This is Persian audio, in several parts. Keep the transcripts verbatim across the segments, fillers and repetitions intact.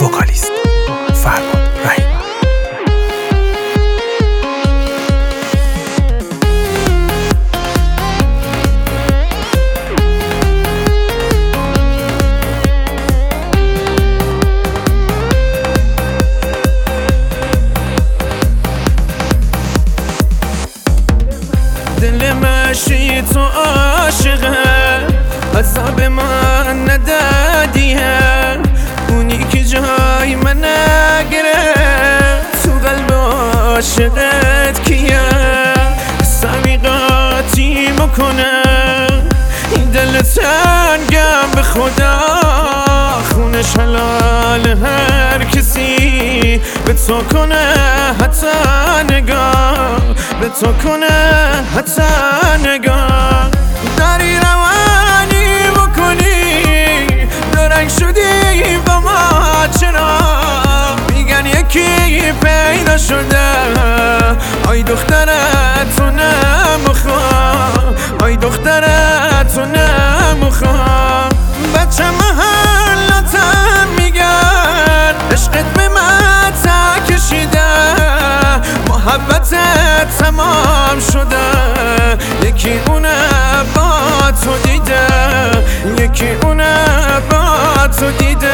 وکالیست فرهاد رحیمی. دل مشی تو عاشقه، عذاب من ندادیه، اونی که جای من نگره، تو قلب عاشقت کیه، سمیقاتی مکنه این دل تنگم به خدا، خونش حلال هر کسی به تو کنه حتی نگاه، به تو کنه حتی نگاه. داری روانی بکنی درنگ شدی با ما، چرا میگن یکی پیدا شده، آی دخترت تو نمیخوام، آی دخترت تو نمیخوام. بچه محلاتم میگن عشقت به من تا کشیده، محبتت تمام شده، یکی اونه با تو دیده، یکی اونه با تو دیده.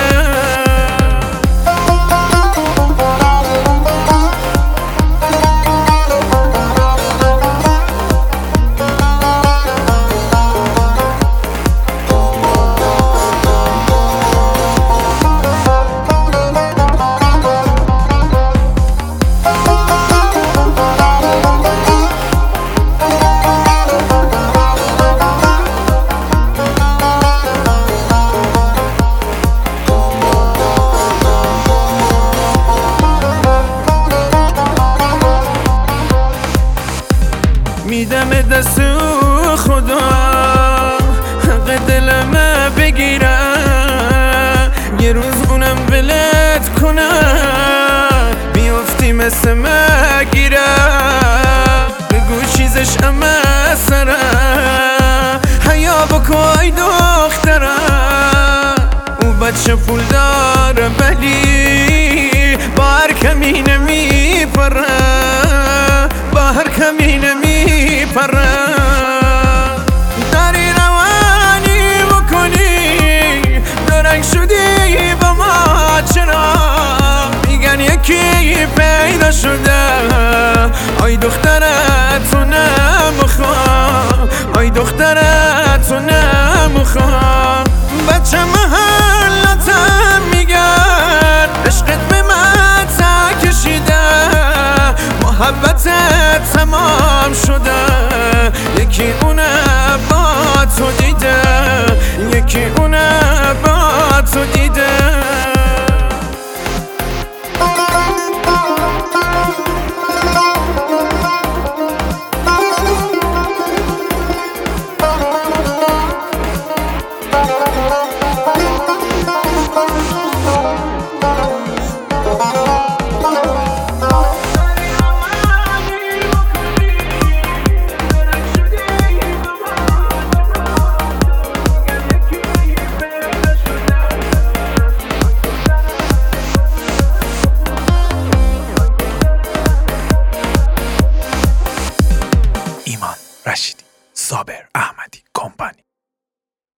میدم دست خدا حق دلم بگیره، یه روز اونم ولت کنه، بیافتی مثل مگیره، بگو چیزش امه سره، حیا بکای دختره، او بچه پول داره ولی با هر کمی نمیپره، با هر کمی نمیپره. داری روانی بکنی درنگ شدی با ما، چرا میگن یکی پیدا شده، آی دخترت تو نمیخوام، آی دخترت تو نمیخوام. بچه محلاتم میگن عشقت به من تا کشیده، محبتت تمام شده، یکی اونه با تو دیده، یکی اونه با تو دیده.